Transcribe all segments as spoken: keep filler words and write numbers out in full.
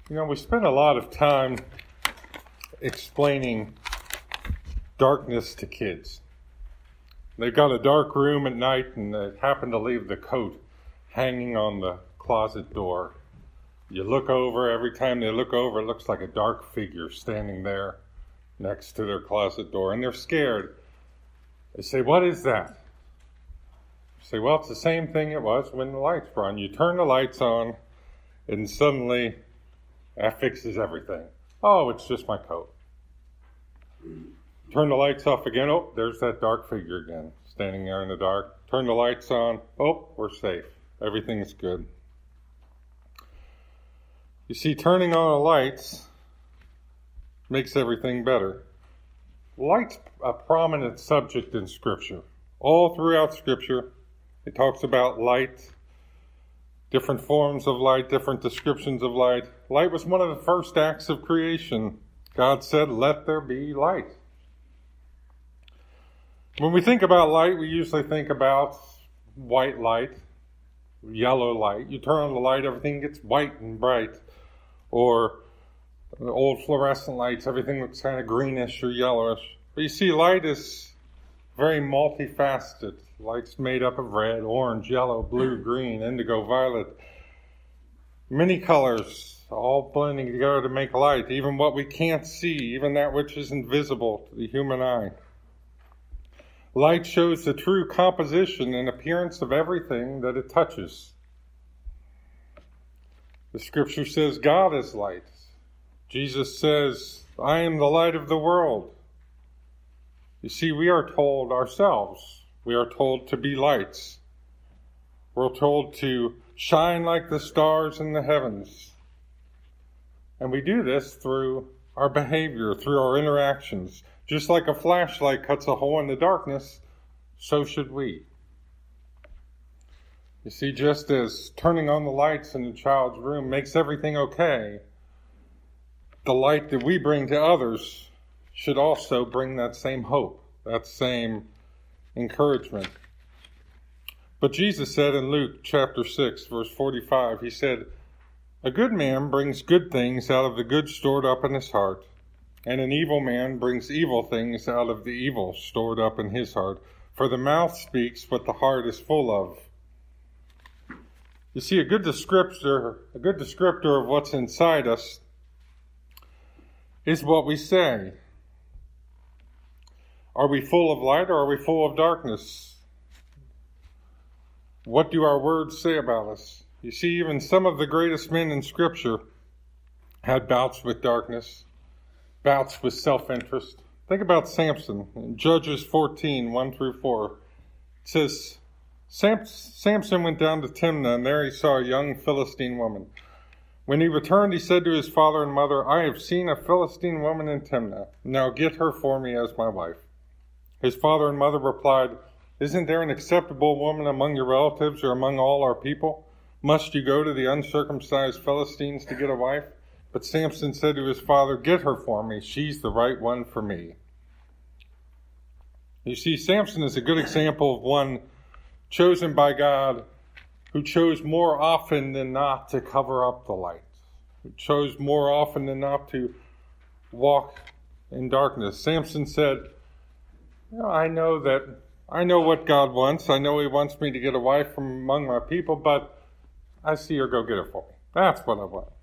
You know, we spend a lot of time explaining darkness to kids. They've got a dark room at night and they happen to leave the coat hanging on the closet door. You look over, every time they look over, it looks like a dark figure standing there next to their closet door, and they're scared. They say, "What is that?" You say, "Well, it's the same thing it was when the lights were on. You turn the lights on, and suddenly that fixes everything. Oh, it's just my coat." Turn the lights off again. Oh, there's that dark figure again, standing there in the dark. Turn the lights on. Oh, we're safe. Everything's good. You see, turning on the lights makes everything better. Light's a prominent subject in Scripture. All throughout Scripture, it talks about light, different forms of light, different descriptions of light. Light was one of the first acts of creation. God said, "Let there be light." When we think about light, we usually think about white light, yellow light. You turn on the light, everything gets white and bright. Or old fluorescent lights, everything looks kind of greenish or yellowish. But you see, light is very multifaceted. Light's made up of red, orange, yellow, blue, green, indigo, violet. Many colors all blending together to make light. Even what we can't see, even that which is invisible to the human eye. Light shows the true composition and appearance of everything that it touches. The Scripture says God is light. Jesus says, "I am the light of the world." You see, we are told ourselves, we are told to be lights. We're told to shine like the stars in the heavens. And we do this through our behavior, through our interactions. Just like a flashlight cuts a hole in the darkness, so should we. You see, just as turning on the lights in a child's room makes everything okay, the light that we bring to others should also bring that same hope, that same encouragement. But Jesus said in Luke chapter six, verse forty-five, he said, "A good man brings good things out of the good stored up in his heart, and an evil man brings evil things out of the evil stored up in his heart. For the mouth speaks what the heart is full of." You see, a good descriptor, a good descriptor of what's inside us is what we say. Are we full of light or are we full of darkness? What do our words say about us? You see, even some of the greatest men in Scripture had bouts with darkness, bouts with self-interest. Think about Samson in Judges fourteen, one through four. It says, Sam- Samson went down to Timnah, and there he saw a young Philistine woman. When he returned, he said to his father and mother, "I have seen a Philistine woman in Timnah. Now get her for me as my wife." His father and mother replied, "Isn't there an acceptable woman among your relatives or among all our people? Must you go to the uncircumcised Philistines to get a wife?" But Samson said to his father, "Get her for me. She's the right one for me." You see, Samson is a good example of one chosen by God who chose more often than not to cover up the light, who chose more often than not to walk in darkness. Samson said, you know, I know that, I know what God wants. I know He wants me to get a wife from among my people, but I see her, go get her for me. That's what I want.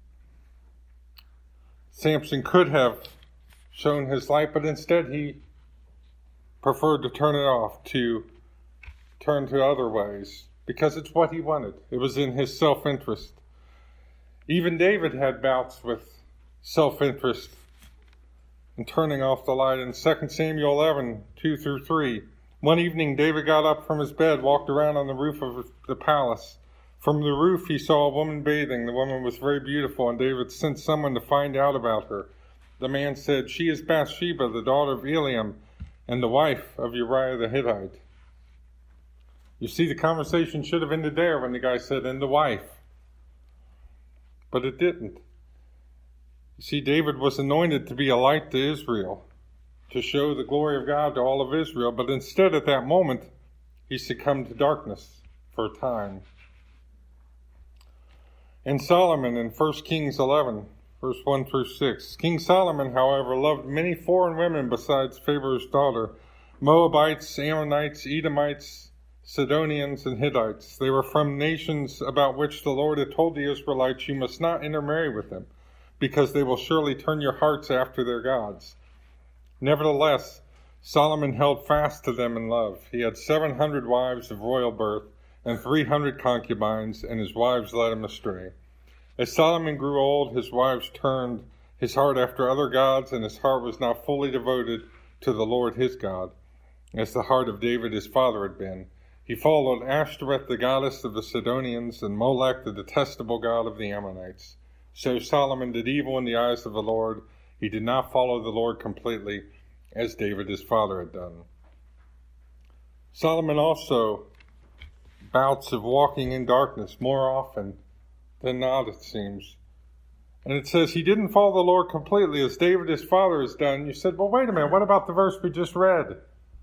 Samson could have shown his light, but instead he preferred to turn it off, to turn to other ways, because it's what he wanted. It was in his self-interest. Even David had bouts with self-interest and turning off the light. In Second Samuel eleven, two through three, one evening David got up from his bed, walked around on the roof of the palace. From the roof he saw a woman bathing. The woman was very beautiful, and David sent someone to find out about her. The man said, "She is Bathsheba, the daughter of Eliam, and the wife of Uriah the Hittite." You see, the conversation should have ended there when the guy said, "and the wife." But it didn't. You see, David was anointed to be a light to Israel, to show the glory of God to all of Israel. But instead, at that moment, he succumbed to darkness for a time. And Solomon in First Kings eleven, verse one through six. King Solomon, however, loved many foreign women besides Pharaoh's daughter, Moabites, Ammonites, Edomites, Sidonians, and Hittites. They were from nations about which the Lord had told the Israelites, "You must not intermarry with them, because they will surely turn your hearts after their gods." Nevertheless, Solomon held fast to them in love. He had seven hundred wives of royal birth and three hundred concubines, and his wives led him astray. As Solomon grew old, his wives turned his heart after other gods, and his heart was not fully devoted to the Lord his God, as the heart of David his father had been. He followed Ashtoreth, the goddess of the Sidonians, and Molech, the detestable god of the Ammonites. So Solomon did evil in the eyes of the Lord. He did not follow the Lord completely, as David his father had done. Solomon also bouts of walking in darkness more often than not, it seems. And it says he didn't follow the Lord completely, as David his father has done. You said, well, wait a minute, what about the verse we just read,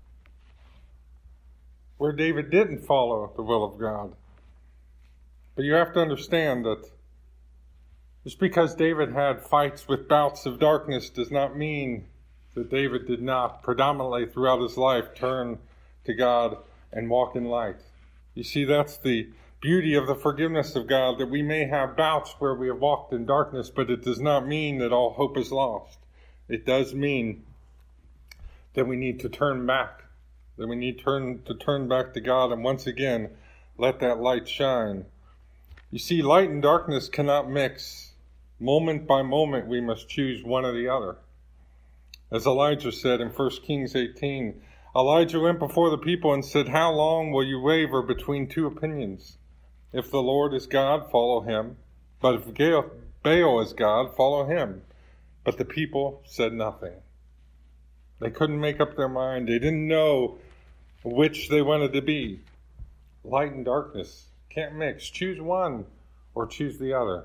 where David didn't follow the will of God? But you have to understand that just because David had fights with bouts of darkness does not mean that David did not predominantly throughout his life turn to God and walk in light. You see, that's the beauty of the forgiveness of God, that we may have bouts where we have walked in darkness, but it does not mean that all hope is lost. It does mean that we need to turn back, that we need turn to turn back to God and once again let that light shine. You see, light and darkness cannot mix. Moment by moment, we must choose one or the other. As Elijah said in First Kings eighteen, Elijah went before the people and said, "How long will you waver between two opinions? If the Lord is God, follow him. But if Baal is God, follow him." But the people said nothing. They couldn't make up their mind. They didn't know which they wanted to be. Light and darkness can't mix. Choose one or choose the other.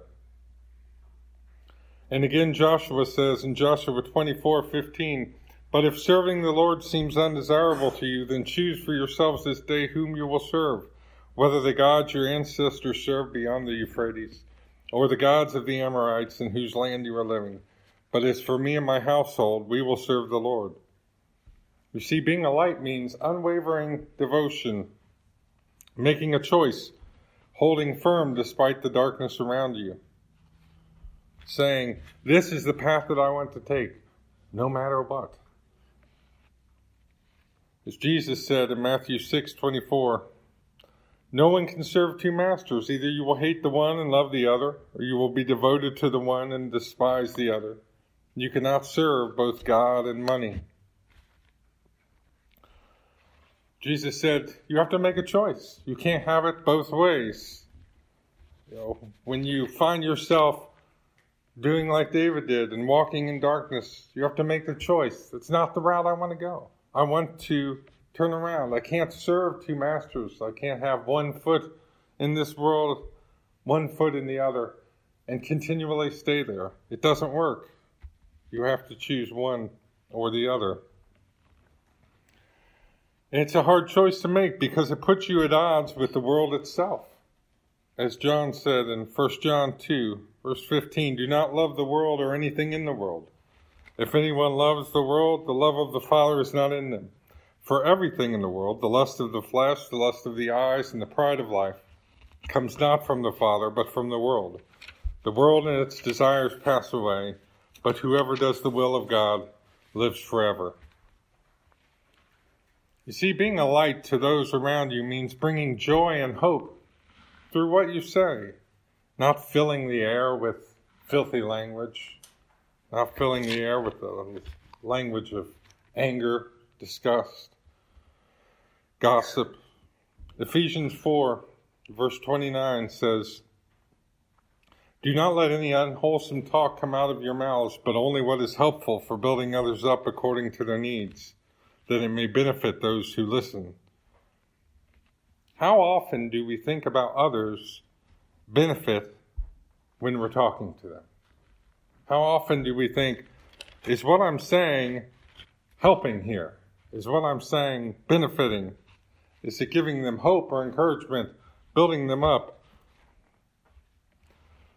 And again, Joshua says in Joshua twenty-four fifteen, "But if serving the Lord seems undesirable to you, then choose for yourselves this day whom you will serve, whether the gods your ancestors served beyond the Euphrates, or the gods of the Amorites in whose land you are living. But as for me and my household, we will serve the Lord." You see, being a light means unwavering devotion, making a choice, holding firm despite the darkness around you, saying, "This is the path that I want to take, no matter what." As Jesus said in Matthew six twenty-four, "No one can serve two masters. Either you will hate the one and love the other, or you will be devoted to the one and despise the other. You cannot serve both God and money." Jesus said, you have to make a choice. You can't have it both ways. You know, when you find yourself doing like David did and walking in darkness, you have to make the choice. It's not the route I want to go. I want to turn around. I can't serve two masters. I can't have one foot in this world, one foot in the other, and continually stay there. It doesn't work. You have to choose one or the other. And it's a hard choice to make because it puts you at odds with the world itself. As John said in First John two, verse fifteen, "Do not love the world or anything in the world. If anyone loves the world, the love of the Father is not in them. For everything in the world, the lust of the flesh, the lust of the eyes, and the pride of life, comes not from the Father, but from the world. The world and its desires pass away, but whoever does the will of God lives forever." You see, being a light to those around you means bringing joy and hope through what you say, not filling the air with filthy language, not filling the air with the language of anger, disgust, gossip. Ephesians four, verse twenty-nine says, "Do not let any unwholesome talk come out of your mouths, but only what is helpful for building others up according to their needs, that it may benefit those who listen." How often do we think about others' benefit when we're talking to them? How often do we think, is what I'm saying helping here? Is what I'm saying benefiting? Is it giving them hope or encouragement, building them up?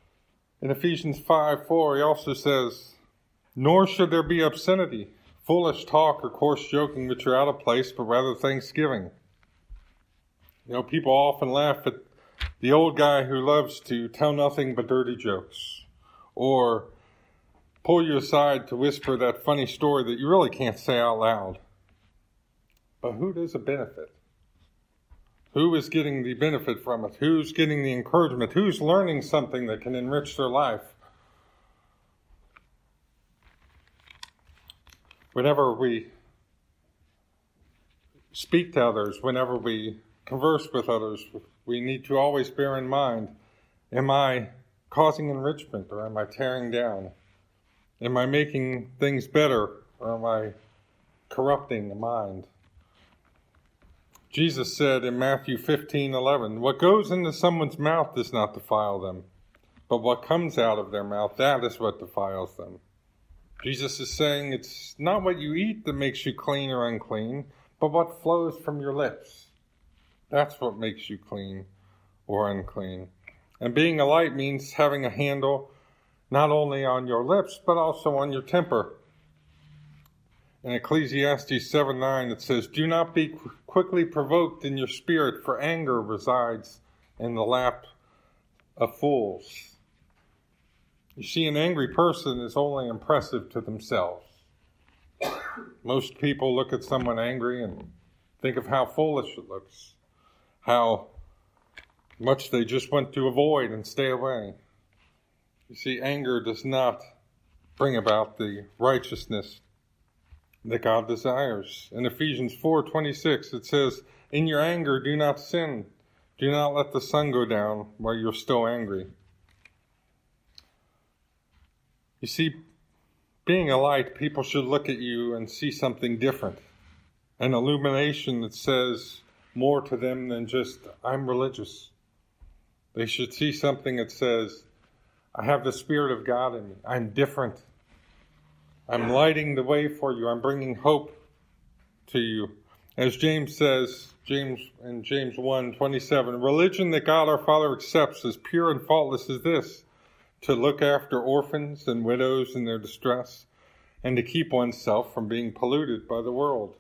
In Ephesians five four, he also says, "Nor should there be obscenity, foolish talk, or coarse joking which are out of place, but rather thanksgiving." You know, people often laugh at the old guy who loves to tell nothing but dirty jokes, or pull you aside to whisper that funny story that you really can't say out loud. But who does it benefit? Who is getting the benefit from it? Who's getting the encouragement? Who's learning something that can enrich their life? Whenever we speak to others, whenever we converse with others, we need to always bear in mind, am I causing enrichment or am I tearing down? Am I making things better or am I corrupting the mind? Jesus said in Matthew fifteen eleven, "What goes into someone's mouth does not defile them, but what comes out of their mouth, that is what defiles them." Jesus is saying it's not what you eat that makes you clean or unclean, but what flows from your lips. That's what makes you clean or unclean. And being a light means having a handle not only on your lips, but also on your temper. In Ecclesiastes seven nine, it says, "Do not be quickly provoked in your spirit, for anger resides in the lap of fools." You see, an angry person is only impressive to themselves. Most people look at someone angry and think of how foolish it looks, how much they just want to avoid and stay away. You see, anger does not bring about the righteousness that God desires. In Ephesians four twenty-six, it says, "In your anger, do not sin. Do not let the sun go down while you're still angry." You see, being a light, people should look at you and see something different. An illumination that says more to them than just, "I'm religious." They should see something that says, "I have the Spirit of God in me. I'm different. I'm lighting the way for you. I'm bringing hope to you." As James says, James in James one twenty-seven, "Religion that God our Father accepts as pure and faultless is this, to look after orphans and widows in their distress, and to keep oneself from being polluted by the world."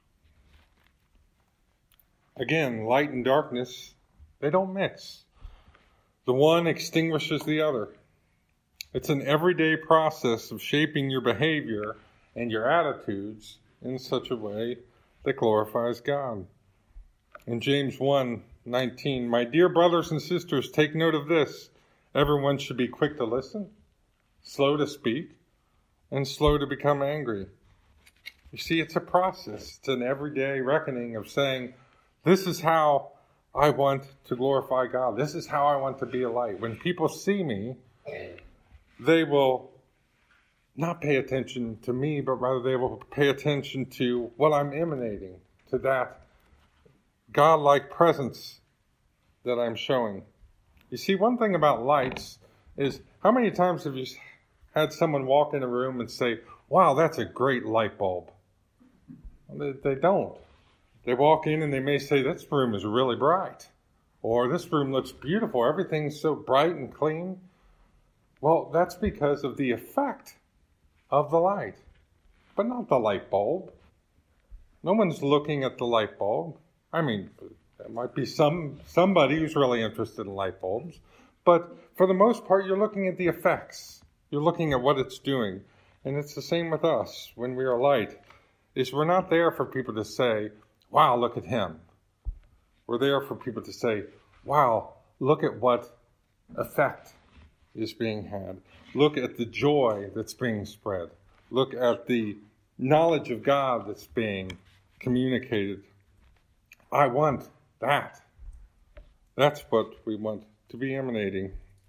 Again, light and darkness, they don't mix. The one extinguishes the other. It's an everyday process of shaping your behavior and your attitudes in such a way that glorifies God. In James one nineteen, "My dear brothers and sisters, take note of this. Everyone should be quick to listen, slow to speak, and slow to become angry." You see, it's a process. It's an everyday reckoning of saying, this is how I want to glorify God. This is how I want to be a light. When people see me, they will not pay attention to me, but rather they will pay attention to what I'm emanating, to that God-like presence that I'm showing. You see, one thing about lights is, how many times have you had someone walk in a room and say, "Wow, that's a great light bulb"? They, they don't. They walk in and they may say, "This room is really bright," or "This room looks beautiful. Everything's so bright and clean." Well, that's because of the effect of the light, but not the light bulb. No one's looking at the light bulb. I mean, there might be some somebody who's really interested in light bulbs, but for the most part, you're looking at the effects. You're looking at what it's doing. And it's the same with us when we are light, is we're not there for people to say, "Wow, look at him." We're there for people to say, "Wow, look at what effect is being had. Look at the joy that's being spread. Look at the knowledge of God that's being communicated." I want that. That's what we want to be emanating.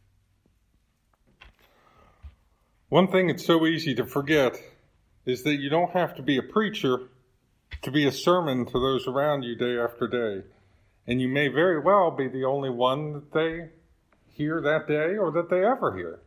One thing that's so easy to forget is that you don't have to be a preacher to be a sermon to those around you day after day. And you may very well be the only one that they hear that day or that they ever hear.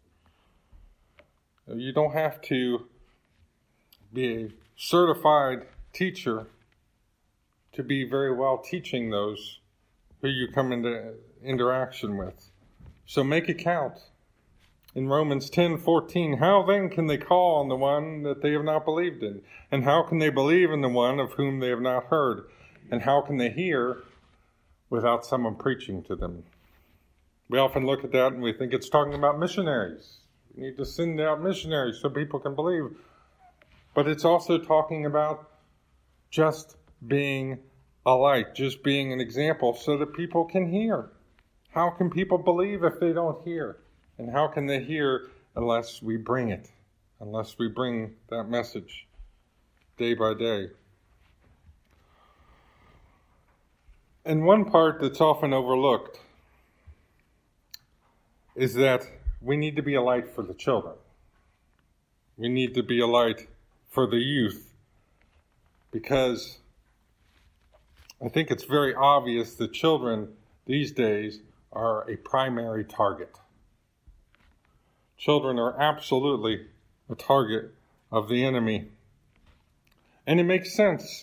You don't have to be a certified teacher to be very well teaching those who you come into interaction with. So make it count. In Romans ten fourteen, how then can they call on the one that they have not believed in? And how can they believe in the one of whom they have not heard? And how can they hear without someone preaching to them? We often look at that and we think it's talking about missionaries. We need to send out missionaries so people can believe. But it's also talking about just being a light, just being an example so that people can hear. How can people believe if they don't hear? And how can they hear unless we bring it, unless we bring that message day by day? And one part that's often overlooked is that we need to be a light for the children. We need to be a light for the youth, because I think it's very obvious that children these days are a primary target. Children are absolutely a target of the enemy. And it makes sense.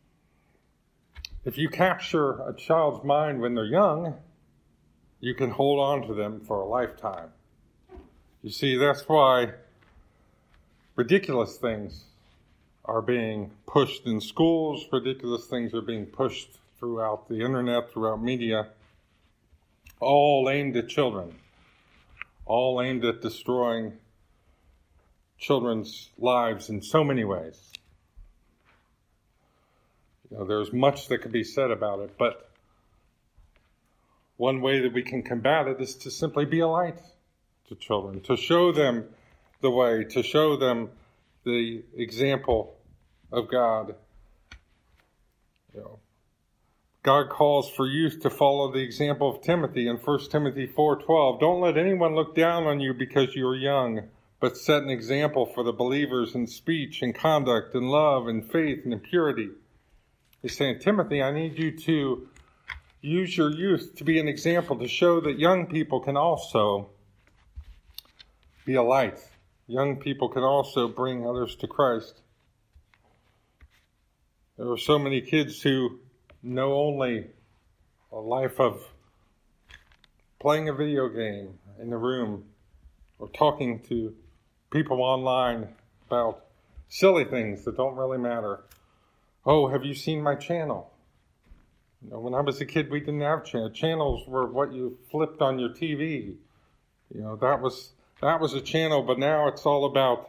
If you capture a child's mind when they're young, you can hold on to them for a lifetime. You see, that's why ridiculous things are being pushed in schools. Ridiculous things are being pushed throughout the internet, throughout media, all aimed at children, all aimed at destroying children's lives in so many ways. You know, there's much that could be said about it, but one way that we can combat it is to simply be a light to children, to show them the way, to show them the example of God. You know, God calls for youth to follow the example of Timothy in First Timothy four twelve. Don't let anyone look down on you because you are young, but set an example for the believers in speech and conduct and love and faith and in purity. He's saying, Timothy, I need you to use your youth to be an example, to show that young people can also be a light. Young people can also bring others to Christ. There are so many kids who know only a life of playing a video game in the room or talking to people online about silly things that don't really matter. Oh, have you seen my channel? You know, when I was a kid, we didn't have channels. Channels were what you flipped on your T V. You know, that was that was a channel, but now it's all about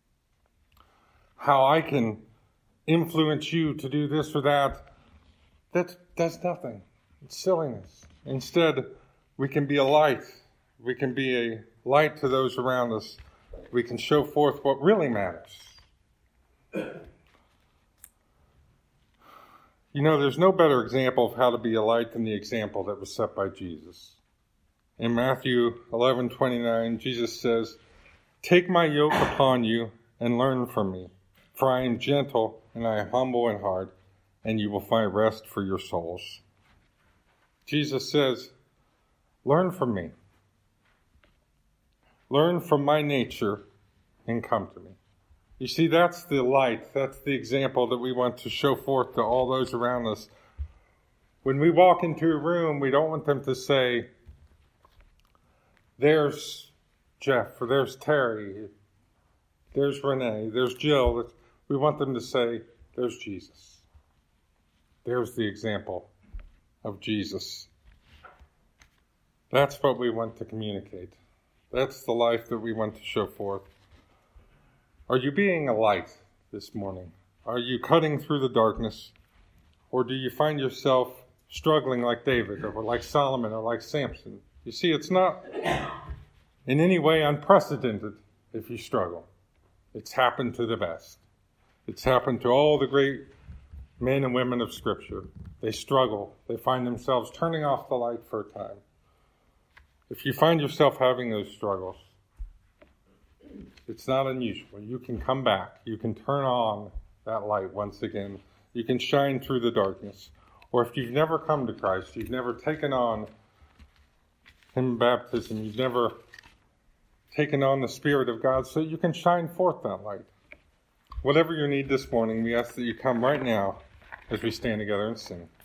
how I can influence you to do this or that. That does nothing. It's silliness. Instead, we can be a light. We can be a light to those around us. We can show forth what really matters. You know, there's no better example of how to be a light than the example that was set by Jesus. In Matthew eleven twenty-nine, Jesus says, "Take my yoke upon you and learn from me, for I am gentle and I am humble in heart, and you will find rest for your souls." Jesus says, learn from me. Learn from my nature and come to me. You see, that's the light, that's the example that we want to show forth to all those around us. When we walk into a room, we don't want them to say, there's Jeff, or there's Terry, there's Renee, there's Jill. We want them to say, there's Jesus. There's the example of Jesus. That's what we want to communicate. That's the life that we want to show forth. Are you being a light this morning? Are you cutting through the darkness? Or do you find yourself struggling like David, or like Solomon, or like Samson? You see, it's not in any way unprecedented if you struggle. It's happened to the best. It's happened to all the great men and women of Scripture. They struggle. They find themselves turning off the light for a time. If you find yourself having those struggles, it's not unusual. You can come back. You can turn on that light once again. You can shine through the darkness. Or if you've never come to Christ, you've never taken on Him in baptism, you've never taken on the Spirit of God, so you can shine forth that light. Whatever your need this morning, we ask that you come right now as we stand together and sing.